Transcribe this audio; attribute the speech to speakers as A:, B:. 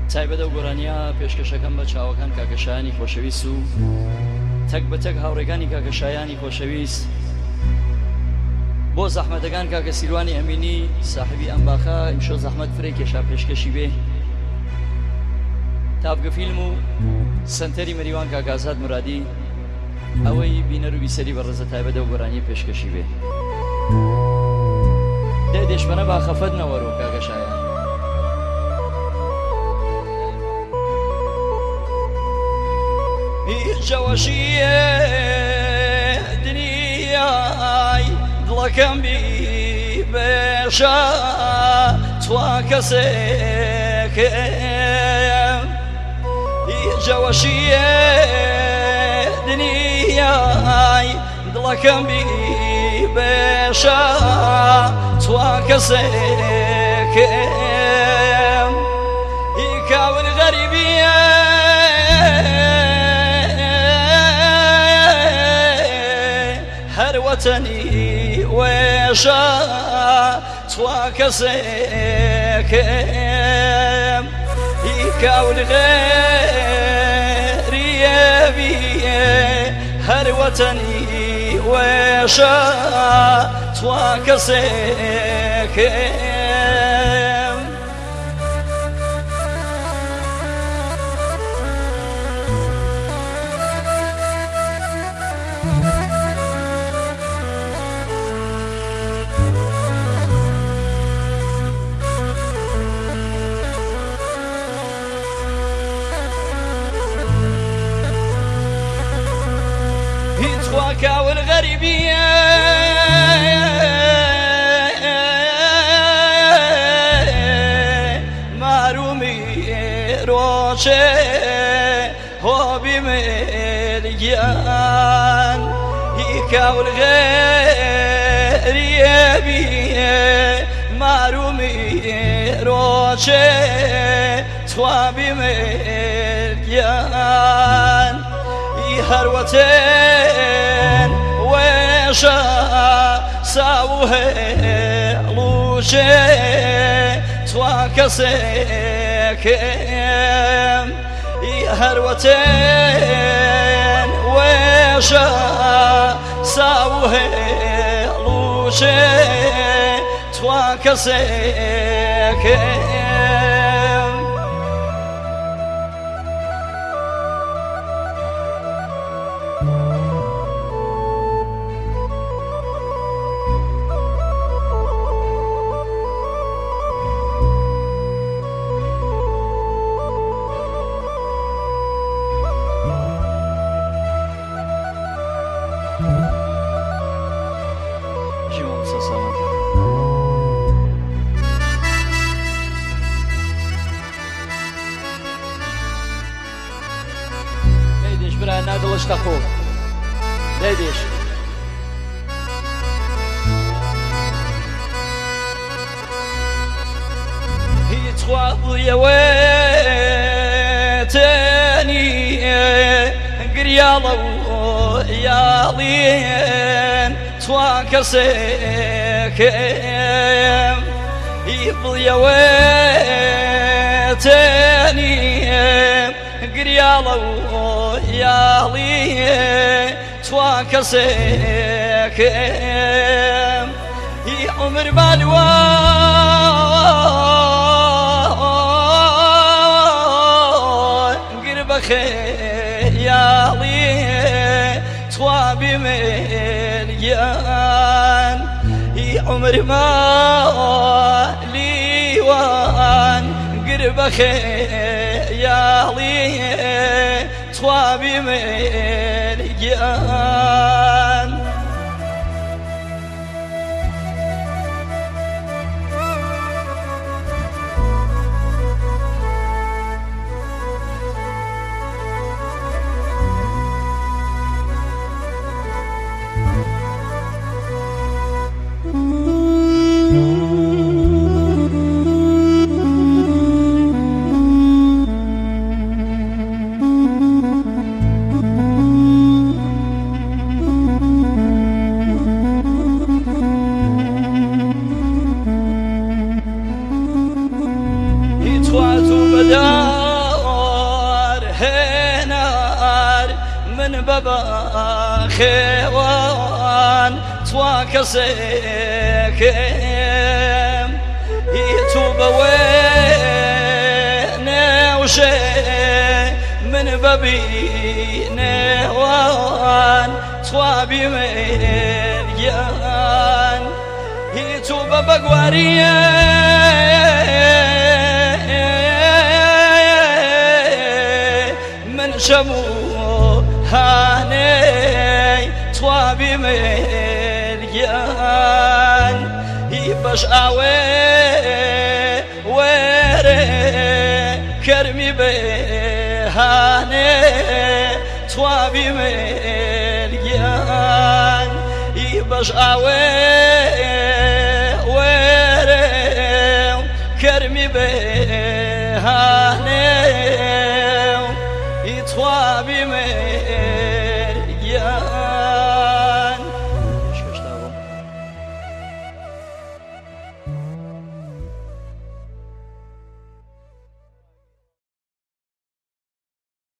A: تایبەتە و گۆرانیا پێشکەشەکەم بە چاوەکان کاکەشایانی خۆشەویست و تەک بە تەک هاوڕێکانی کاکەشایانی خۆشەویست بۆ زەحمەتەکان کاکە سیروانی ئەمینی ساحبی ئەم باخە ئیمشۆ زەحمەت فرێ کێشا پێشکەشی بێ تابگە فیلم و سنتەری مەریوان کاکازاد مرادی ئەوەی بینەر و بیسەری بە ڕێزە تایبەتە و گۆرانی پێشکەشی بێ دێ دێشمەنە باخەفەت نەوەرۆ کاکەشایان جەوەشیە دنیای دڵەکەم بی بێشە توا کەسێکم جەوەشیە دنیای دڵەکەم بی بێشە توا کەسێکم کاون غەریبیە وطني ويشا توا كسيكم يكاول غيري بيه هر وطني ويشا توا كسيكم كاول غريبية معرومي روشي هو بمليان كاول غريبية معرومي روشي توا بمليان هروتين ويشا ساوه لوشي توا كسيكم هروتين ويشا ساوه لوشي توا كسيكم نادلش تخو ليديش هي تخوض يا ويتاني قريالو يا لين تواكسيكم يبض يا ويتاني قريالو يا لي توا كسيكم يا عمر بالوان قرب خيالي توا بمليان يا عمر مالي وان قرب خيالي توا بمليان تواتو بدا من بەبە خێوان توا کەسێکم تو بەوێ نێوشێ من ببینێوان توا بیمێریان تو بە بەگواریە من شەمو هانەی توا بیمێریان بەش ئاوێ وێرێ کەرمی بێهانێ توا بیمێریان بەش ئاوێ وێرێ کەرمی بێهانێ